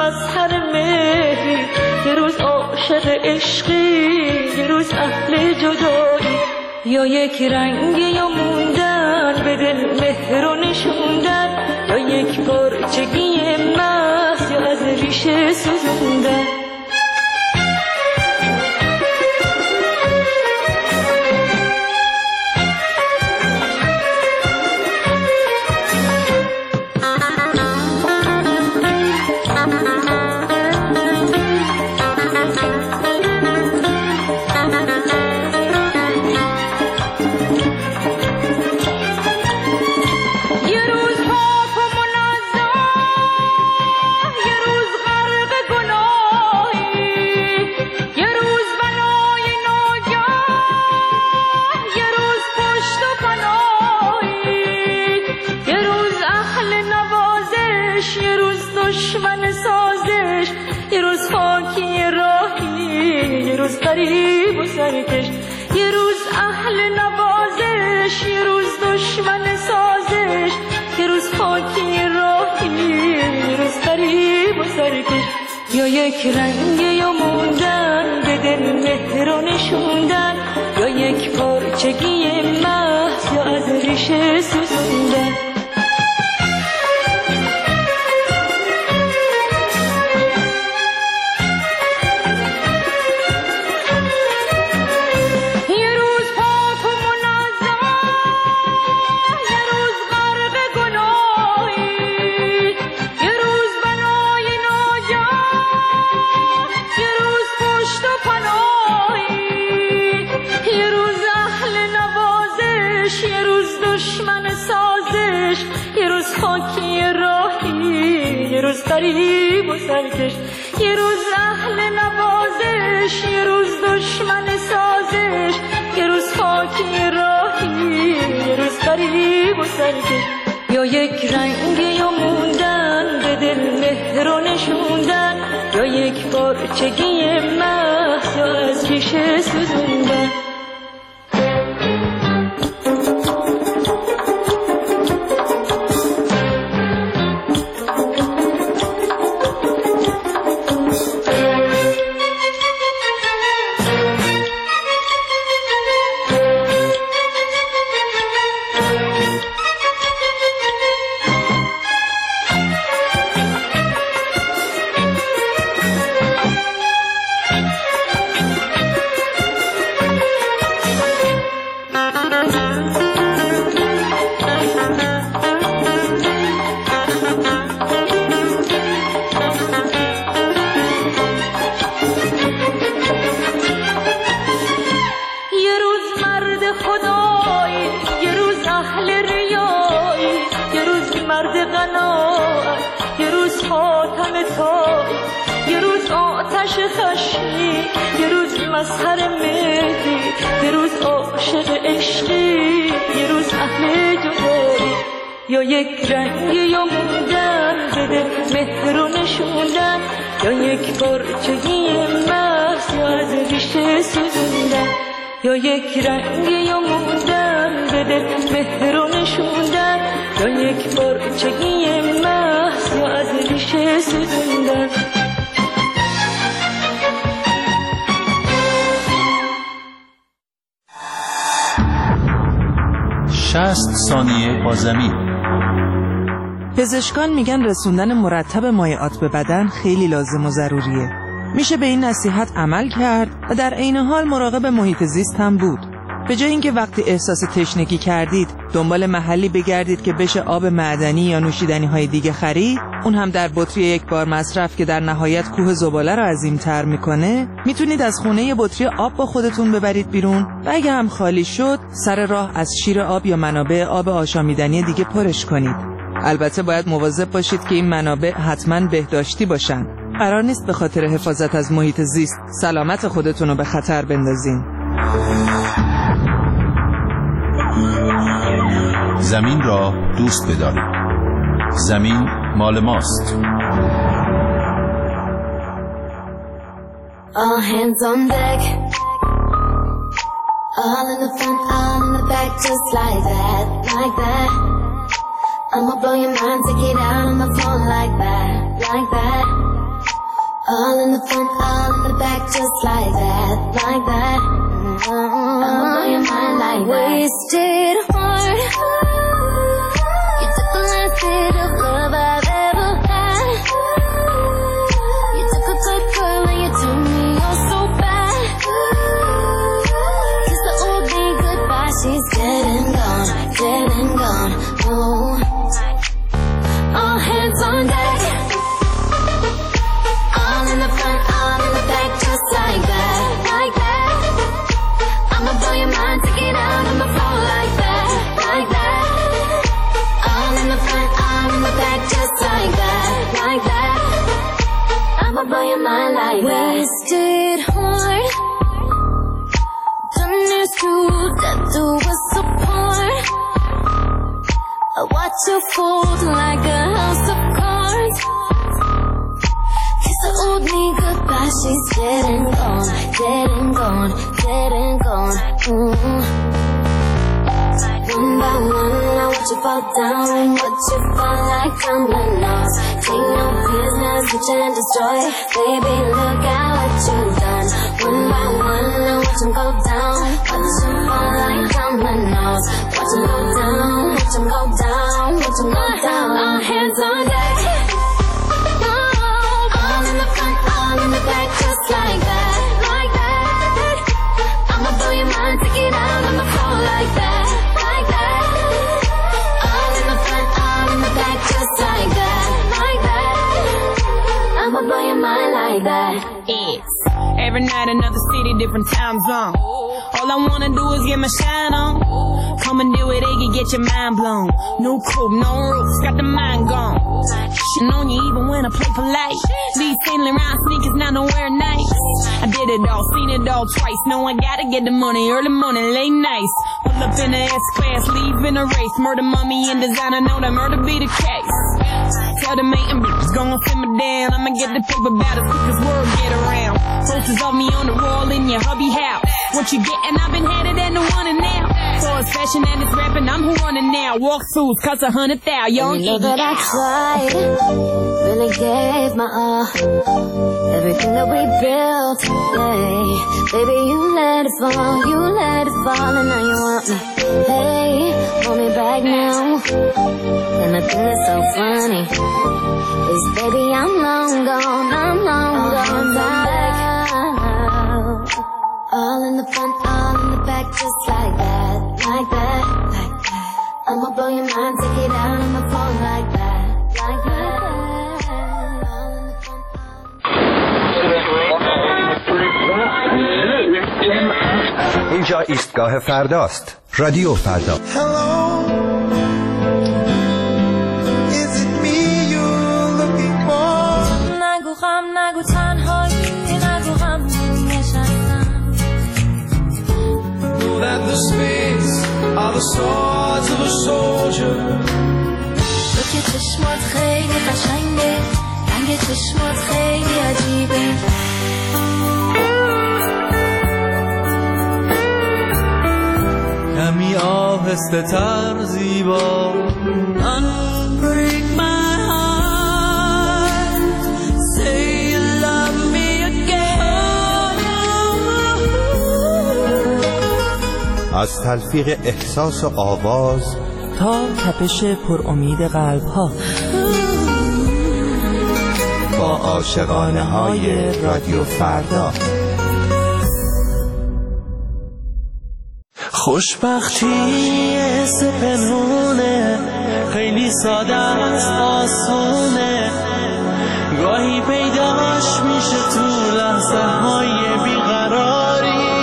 مظهر مهری، یه روز عاشق عشقی، یه روز اهل جدایی. یا یک رنگ یا موندن به دل مهر و نشوندن، یا یک پرچگی محض یا از ریشه سوزوندن. غریب و سرکش، یه روز اهل نوازش، یه روز دشمن سازش، یه روز خاکی راهی، یه روز غریب و سرکش. یا یک رنگ یا موندن به دل مهر و نشوندن، یا یک پرچگی محض یا از ریشه سوزوندن. غریب و سرکش، یه روز اهل نوازش، یه روز دشمن سازش، یه روز خاکی راهی، یه روز غریب و سرکش. یا یک رنگ یا موندن به دل مهر و نشوندن، یا یک پرچگی محض یا از ریشه سوزوندن. مظهر مهری، یه روز عاشق عشقی، یه روز اهل جدایی. یا یک رنگ یا موندن به دل مهر و نشوندن، یا یک پرچگی محض یا از ریشه سوزوندن. یا یک رنگ یا موندن به دل مهر و نشوندن، یا یک پرچگی محض یا از ریشه سوزوندن. 60 ثانیه با زمین. پزشکان میگن رسوندن مرتب مایعات به بدن خیلی لازم و ضروریه. میشه به این نصیحت عمل کرد و در عین حال مراقب محیط زیست هم بود. به جای اینکه وقتی احساس تشنگی کردید دنبال محلی بگردید که بشه آب معدنی یا نوشیدنی های دیگه خرید، اون هم در بطری یک بار مصرف که در نهایت کوه زباله رو عظیم‌تر میکنه، میتونید از خونه یه بطری آب با خودتون ببرید بیرون و اگه هم خالی شد سر راه از شیر آب یا منابع آب آشامیدنی دیگه پرش کنید. البته باید مواظب باشید که این منابع حتما بهداشتی باشن. قرار نیست به خاطر حفاظت از محیط زیست سلامت خودتون رو به خطر بندازین. زمین را دوست بدارید. زمین مال ماست. All hands on deck. All in the front, all in the back, just like that, like that. I'ma blow your mind, take it out on the floor like that, like that. All in the front, all in the back, just like that, like that. I'ma blow your mind like that. Wasted heart. You took the last bit of love I've ever had. You took a good girl and you turned me on so bad. Kiss the old me goodbye, she's dead and gone, dead and gone. Oh, all hands on deck. All in the front, all in the back, just like that, like that. I'ma blow your mind, take it out on the floor like that, like that. All in the front, all in the back, just like that, like that. I'ma blow your mind like that. Wasted heart. Done this to death do us apart. I watch you fold like a house of cards. Kiss the old me goodbye, she's dead and gone, dead and gone, dead and gone. One by one, I watch you fall down, watch you fall like dominoes. Take no prisoners, reach and destroy. Baby, look at what you've done. One by one, I watch them go down, watch them fall like dominoes. Watch them go down, watch them go down, watch them go down. All hands on deck. All in the front, all in the back, just like that, like that. I'ma blow your mind, take it out on the floor like that, like that. All in the front, all in the back, just like that, like that. I'ma blow your mind like that. It's every night another city, different time zone. All I wanna do is get my shine on. Come and do it, Iggy, get your mind blown. No coupe, no roofs, got the mind gone. Shitting on you even when I play polite. These sailing around sneakers, now nowhere nice. I did it all, seen it all twice. No, I gotta get the money, early morning, late nights. Pull up in the S-Class, leave in a race. Murder, mummy, and designer, know that murder be the case. Tell the mate and bitches gon' simmer down. I'ma get the paper about as quick as word get around. Posters of me on the wall in your hubby house. What you gettin', I've been headed and the one and now. For it's fashion and it's rapping, I'm who running now. Walk throughs, cost 100,000, young You know that I tried, really gave my all. Everything that we built, hey. Baby, you let it fall, you let it fall, and now you want me. Hey, hold me back now. And the thing that's so funny is, baby, I'm long gone, I'm long gone now. All in the front, all in the back, just like that, like that, like that. I'ma blow your mind, take it out on the floor like that, like that. All in the front, اینجا ایستگاه فرداست. رادیو فردا. نگو غم، نگو تنهایی، نگو غم نشستم. That the spades are the swords of a soldier. تو که چشمات خیلی قشنگه، رنگ چشمات خیلی عجیبه. کمی آهسته تر زیبا. Unbreak my heart, say you love me again. از تلفیق احساس و آواز تا تپش پر امید قلب ها، با عاشقانه های رادیو فردا. خوشبختی حس پنهونه، خیلی ساده است، آسونه. گاهی پیداش میشه تو لحظه های بیقراری.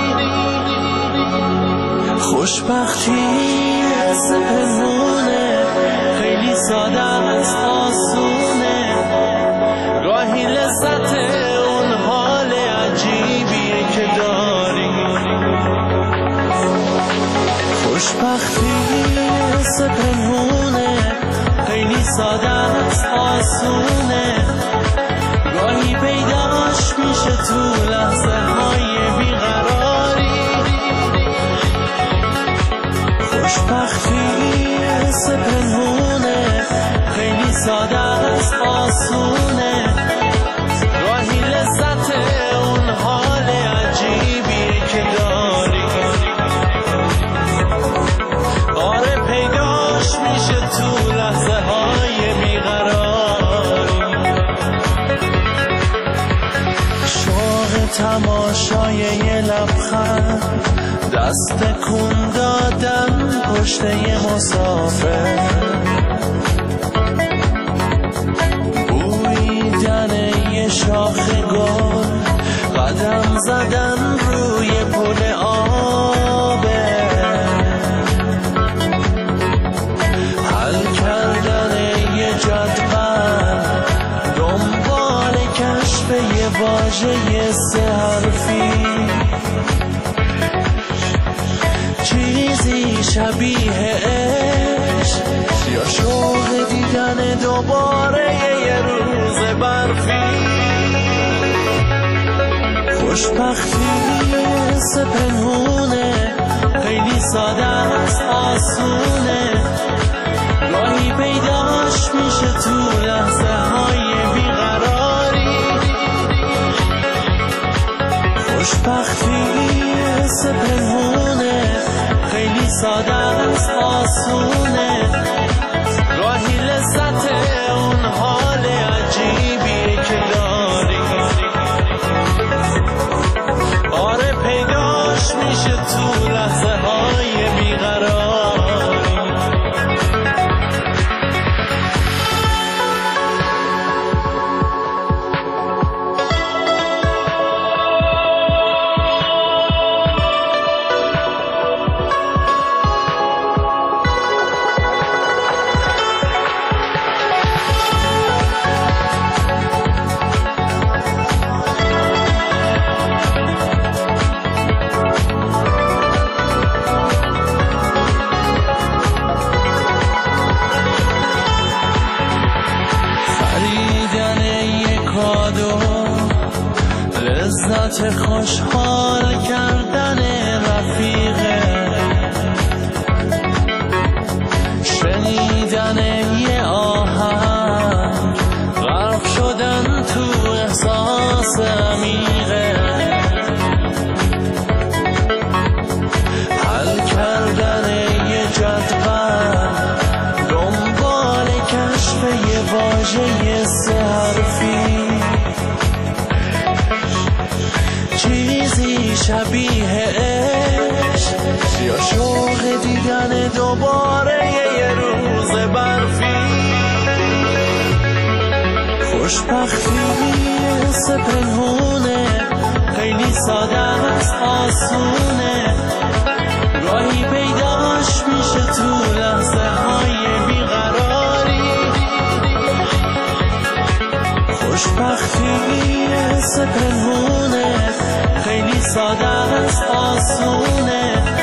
خوشبختی حس پنهونه، خیلی ساده است، آسونه. گاهی لذت اون حال عجیبیه که داری. خوشبختی حس پنهونه، خیلی ساده است، آسونه. گاهی پیداش میشه تو لحظه های بیقراری. خوشبختی حس پنهونه، خیلی ساده است، آسونه. گاهی تماشای یه لبخند، دست کن دادن پشت یه مسافر، بویدن یه شاخ گل، قدم زدن روی پل آبه، حل کردن یه جدول، دنبال کشف یه واژه سه حرفی، چیزی شبیه عشق یا شوق دیدن دوباره یه روز برفی، خوشبختی سپنونه، خیلی ساده است آسونه، گاهی پیداش میشه تو لحظه های بیقراری، خوشبختی سپنونه، خیلی ساده است آسونه، گاهی لذت اون حال عجیبیه که داری، آره پیداش میشه تو لحظه های بیقراری. لذت خوشحال کردن رفیقه، شنیدن یه آهنگ، غرق شدن تو احساس عمیقه، حل کردن یه جدول، دنبال کشف یه واژه سه حرفی، چیزی شبیه عشق یا شوق دیدن دوباره یه روز برفی، خوشبختی سپنونه، خیلی ساده است آسونه، گاهی پیداش میشه تو لحظه های بیقراری، خوشبختی سپنونه، خیلی ساده است آسونه،